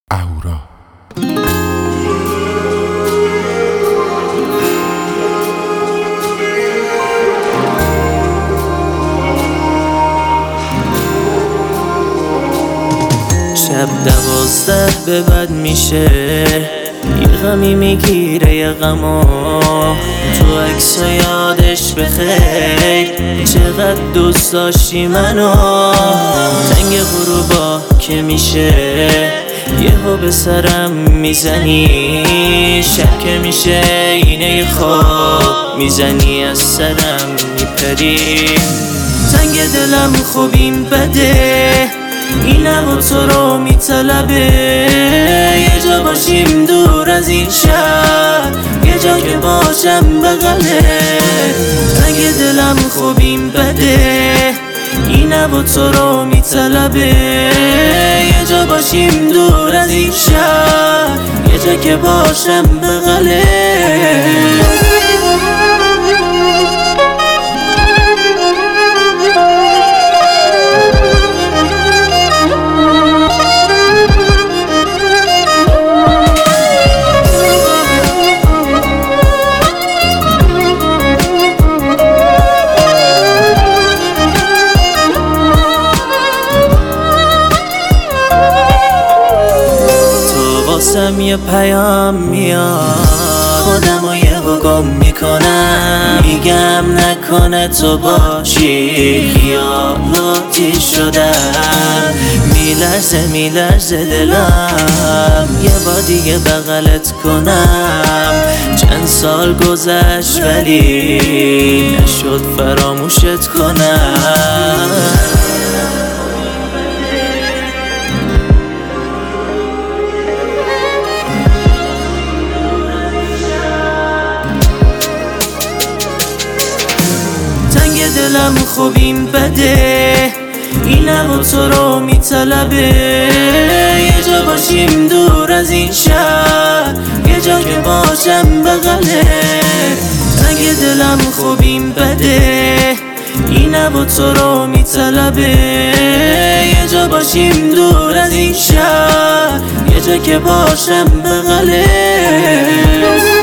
اهورا. شب 12 به بد میشه، یه غمی میگیره یه غما تو عکسا یادش بخیر چقدر دوست داشتی منو. تنگ غروبا که میشه یهو به سرم میزنی، شب که میشه اینه خواب میزنی از سرم میپری. تنگ دلم خوب این بده، این هوا تو رو میطلبه، یه جا باشیم دور از این شهر، یه جا که باشم بغله. تنگ دلم خوب این بده، این هوا تو رو میطلبه، یه جا باشیم دور از این شهر، یه جا که باشم بغله. واسم یه پیام میاد، خودمو یهو گم میکنم، میگم نکنه تو باشی خیالاتی شدم. میلرزه دلم یه بار دیگه بغلت کنم. چند سال گذشت ولی نشد فراموشت کنم. دلم خوب این بده، این هوا تو رو میطلبه، یه جا باشیم دور از این شهر، یه جا که باشم بغله. تنگ دلم خوب این بده، این هوا تو رو میطلبه، یه جا باشیم دور از این شهر، یه جا که باشم بغله.